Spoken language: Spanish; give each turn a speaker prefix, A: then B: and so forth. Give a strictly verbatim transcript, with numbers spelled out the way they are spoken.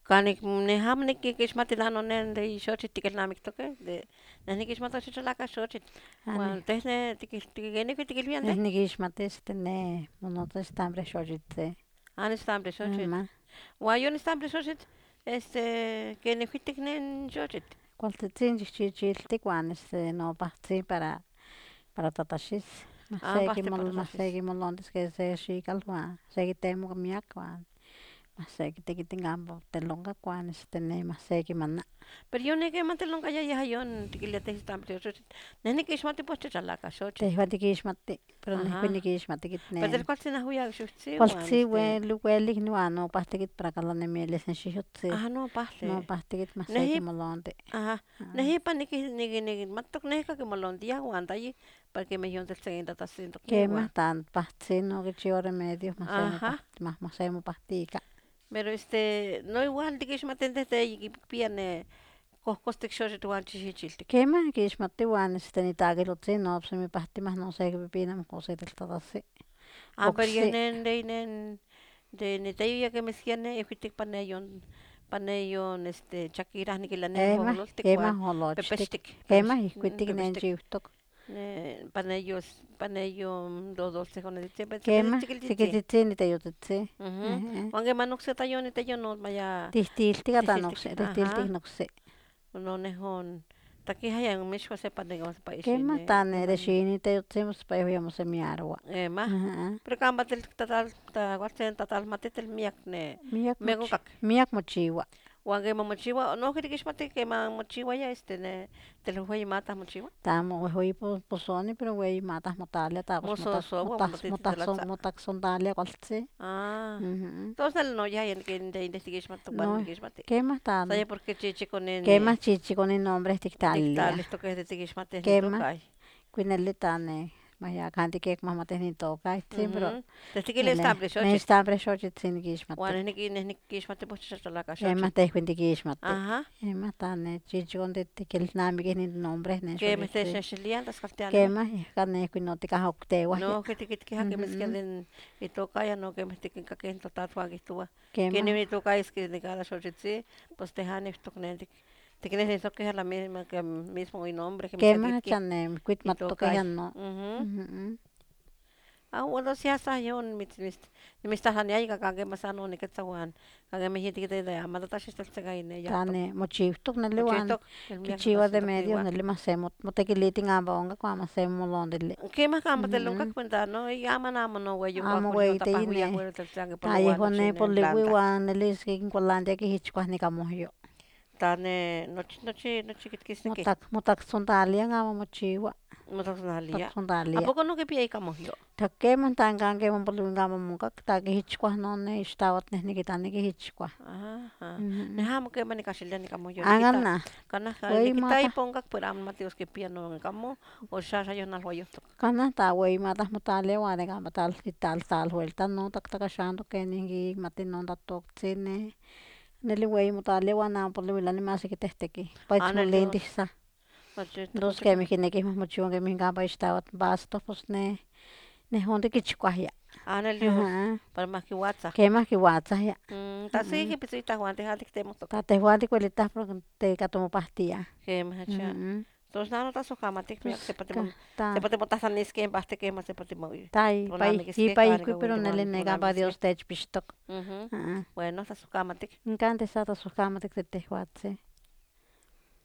A: Canik nehamnik kixmatilano nen de xochitl tikelnamiktoke de neh nikixmatochicholaka xochitl
B: Ane
A: uan teh ne tikil tikeneki tikilpia
B: neh
A: teh
B: nikixmatis ne monotza istambre xochitl
A: ah nistambre xochitl
B: ama
A: uan yon istambre xochitl este ken nihuitik nen xochitl
B: kualtzitzin chihchichiltik uan este nopahtzin para para tataxis
A: ah pahtli
B: mahsekimol
A: para
B: mahsekimolontis ke se xikal uan sekitemo miak uan mahsekitekiti kampa telonkak uan este ne mahsekimana
A: pero yon nikinmati telonkayaya yon tikilia teh istambre xochitl neh nikixmati pues chachalaka xochitl
B: tehwan tikixmati pero nehua
A: ajá
B: nikixmati kit
A: pero
B: ne
A: tel kualtzin ahuiak xochtzi uan
B: kualtzi
A: este
B: wel welik uan nopahtikit para kalanemilis n xihuitzin
A: ah no pahtli
B: nopahtikit
A: neh
B: mahsekimolonti
A: ajá neh ipan niki niki nikimatok neh kakimolontia uan tayi para kemeh yon tzitzin tatahtzintok
B: kemah
A: newa
B: tan pahtzin okichiua remedios
A: ajá
B: mahsemopahtika
A: pero este no igual tikixmati teh teyi kipia ne kohkostik xochitl uan chichichiltik
B: kemah nikixmati uan este nitakilotzin no semipahtimah no sekipipina mohkosetetl
A: ah pero yeh
B: oksi
A: nen de nen de niteyoya kemiskia ne ihuitik pa ne yon pa ne yon este chakirah nikilia ne
B: kemah
A: johololtik uan
B: kemah olochtik
A: pepextik
B: kemah
A: mm,
B: ihkuitik nen
A: pepextik
B: chiuhtok
A: ne pa ne yos pa ne yon dodoltzikonetzitzin pero
B: kemah
A: tzikiltzitzin
B: tzikitzitzin niteyotzitzin
A: ujú
B: ehe
A: uan keman okseta yon niteyon no maya
B: tihtiltik ata
A: tihtiltik
B: noksi
A: ajá
B: tihtiltik noksi
A: no nehon takihaya mixua sepa neka sepa ixi
B: kemah
A: ne
B: tan
A: keman
B: erexin niteyotzin pues yeh mosemiaroa
A: emah
B: aha
A: pero kampa tel tatal kualtzin tatalmatitil miak ne
B: miak
A: miak
B: mochi
A: onkak
B: miak mochiua
A: uan keman mochiua nohki tikixmati keman mochiuaya este ne telwehweyi matah mochiua
B: tamo wehweyi posoni pero weyi matah motalia tapos motas
A: mososowa uan
B: motas motason
A: motititilatza
B: motaksontalia kualtzin
A: ah
B: ujú
A: tos nel noyaya ken de de tikixmatok uan
B: no
A: nikixmati
B: kemah
A: saya
B: tan
A: porque chichikonin ne
B: kemah chichikonin nombres tiktlalilia
A: tiktlalihtokeh de tikixmatih
B: kemah
A: nitokay
B: kuinili tan ne mayakan tikekmahmatih nitokahtzin pero
A: ujú teh tikilia
B: nele
A: istambre
B: ne
A: xochitl
B: istambre xochitzin nikixmati
A: uan neh niki neh nikixmati pues chachalaka
B: kemah
A: xochitl
B: tehwan tikixmati
A: ajá
B: kemah tan ne chichikon tikilnamikih nombres nen
A: kemeh
B: xochitzin
A: technextilia tlaxkaltianimeh
B: kemah yehkan neh kuino tikahawaktewahyah
A: nohki tikitkihah kemiskia
B: ujú
A: den itokaya no kemeh tikinkakih totatzihuan kihtowa
B: kemah
A: kenin itokayskeh de cada xochitzin pues tehwan niuhtok ne tik tiknehnehtokeh a la misma que mismo inombre kemiskia
B: kemah
A: tikitkih
B: acha ne kuitmatokeh
A: itokay
B: ano
A: ujú
B: ujú
A: ah uan si hasta yon mitz mitz nimitztlahtlaniaya ika kan kemah san oniketza uan kan kemih yitikita de amo totlaxixtoltzin ika
B: tan
A: yahtok
B: ne mochiutok neli uan
A: mochihtok miak
B: kichiua de
A: totlaxintok
B: medios
A: igual
B: neli mahsemo motekiliti kampa onkak uan mahsemomolontili
A: kemah kampa telonkak
B: ujú
A: cuenta no yaman amo no weyi
B: amo
A: kuahkol yon
B: weiti
A: tapahuiah
B: ne
A: uero tlaltzian
B: ta
A: kipoloua
B: yehuan
A: nochi
B: ne
A: nen
B: poliwi
A: planta
B: uan neli kinkualantia kihichkuah nikamohyo
A: ta ne nochi nochi nochi kitkisnekih
B: motak motaksontalia amo mochiua
A: motlahtlalia ¿a
B: motaksontalia
A: poco no kipia ika mohyo?
B: ta kemah tan kan keman poliwi kampa omonkak ta kihichkuah non ne ixtawatl neh nikita nikihichkuah
A: Ajá neh
B: ujú
A: amo keman nikahxilia nikamohyo
B: an
A: nikita
B: kanah
A: kanah
B: weyi
A: nikita
B: matah
A: ipa onkak pero amo nimati os kipia non kamo o xaxa yonaluayohtok
B: kanah ta weyi matah motalia uan de kampa tal titaltalhuelta non taktakexantok kenin kikmati non tatoktzin neh neli weyi motalia uan amo poliwilani mas sekitehteki pa
A: ah neli os
B: itzmolintisah
A: nochihtok
B: tos
A: nochi
B: kemih kinekih mahmochiua kemih kampa ixtawatl pasto pos neh nehon tikichkuahya
A: ah neli os
B: aha
A: para mahkiuatzah
B: kemah kiwatzahya
A: mm ta siki pitzuitah uan tehwan tiktemohtok
B: ta tehwan tikuelitah porque teka tomopahtiah
A: kemah acha
B: ujú
A: tos neh amo tlasohkamatik
B: tos
A: miak sepa
B: ka
A: timo
B: ta
A: sepa timotlahtlaniskeh en pahti kemah sepa timo
B: ta ipa
A: tonamikiskeh
B: ipa
A: kanin
B: ihkui pero neli
A: kawiltiuan
B: ne kampa Dios
A: timonamikiskeh
B: techpixtok
A: ujú
B: aha
A: bueno tlasohkamatik
B: nikan sa tlasohkamatik de tehwatzin.